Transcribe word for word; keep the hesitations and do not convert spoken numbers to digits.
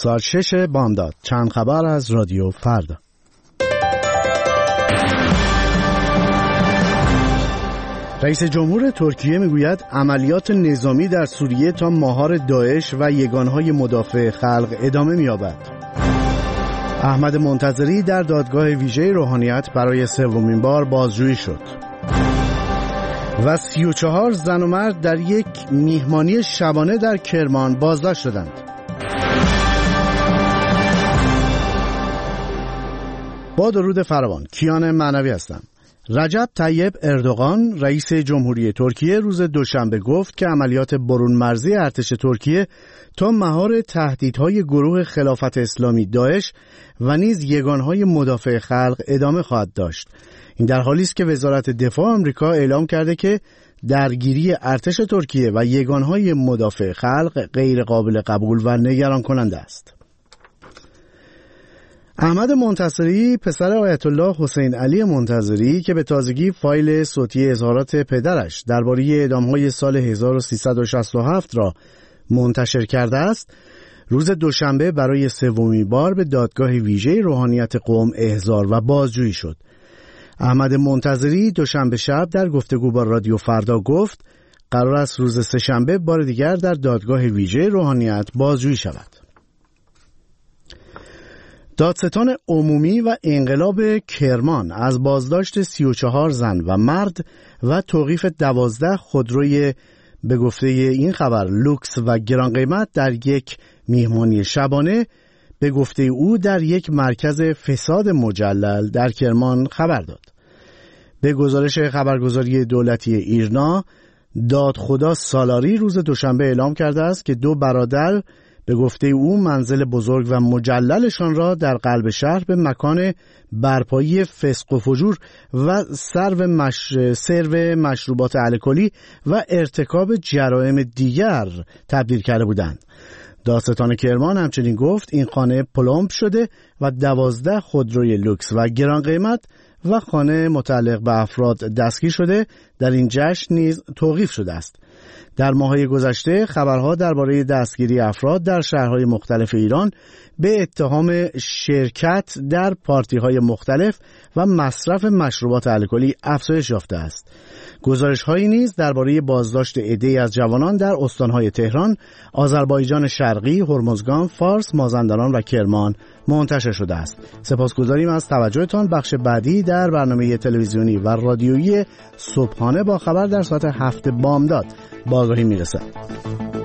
ساعت شش بامداد. چند خبر از رادیو فردا. رئیس جمهور ترکیه میگوید عملیات نظامی در سوریه تا مهار داعش و یگانهای مدافع خلق ادامه می‌یابد. احمد منتظری در دادگاه ویژه روحانیت برای سومین بار بازجویی شد. و سی و چهار زن و مرد در یک میهمانی شبانه در کرمان بازداشت شدند. با درود فراوان، کیان معنوی هستم. رجب طیب اردوغان رئیس جمهوری ترکیه روز دوشنبه گفت که عملیات برون مرزی ارتش ترکیه تا مهار تهدیدهای گروه خلافت اسلامی داعش و نیز یگانهای مدافع خلق ادامه خواهد داشت. این در حالی است که وزارت دفاع آمریکا اعلام کرده که درگیری ارتش ترکیه و یگانهای مدافع خلق غیر قابل قبول و نگران کننده است. احمد منتصری پسر آیت الله حسین علی منتظری که به تازگی فایل صوتی اظهارات پدرش درباره اعدام‌های سال هزار و سیصد و شصت و هفت را منتشر کرده است، روز دوشنبه برای سومین بار به دادگاه ویژه روحانیت قم احضار و بازجویی شد. احمد منتظری دوشنبه شب در گفتگو با رادیو فردا گفت قرار است روز سه‌شنبه بار دیگر در دادگاه ویژه روحانیت بازجویی شود. دادستان عمومی و انقلاب کرمان از بازداشت سی و چهار زن و مرد و توقیف دوازده خودروی به گفته این خبر لوکس و گران قیمت در یک میهمانی شبانه به گفته او در یک مرکز فساد مجلل در کرمان خبر داد. به گزارش خبرگزاری دولتی ایرنا، دادخدا سالاری روز دوشنبه اعلام کرده است که دو برادر به گفته او منزل بزرگ و مجللشان را در قلب شهر به مکان برپایی فسق و فجور و سرو مش... سرو مشروبات الکلی و ارتکاب جرایم دیگر تبدیل کرده بودند. دادستان کرمان همچنین گفت این خانه پلمب شده و دوازده خودروی لوکس و گران قیمت و خانه متعلق به افراد دستگیر شده در این جشن نیز توقیف شده است. در ماه‌های گذشته خبرها درباره دستگیری افراد در شهرهای مختلف ایران به اتهام شرکت در پارتی‌های مختلف و مصرف مشروبات الکلی افزایش یافته است. گزارش‌هایی نیز درباره بازداشت عده‌ای از جوانان در استان‌های تهران، آذربایجان شرقی، هرمزگان، فارس، مازندران و کرمان منتشر شده است. سپاسگزاریم از توجهتان. بخش بعدی در برنامه تلویزیونی و رادیویی صبحانه با خبر در ساعت هفت بامداد با آگاهی میرسد.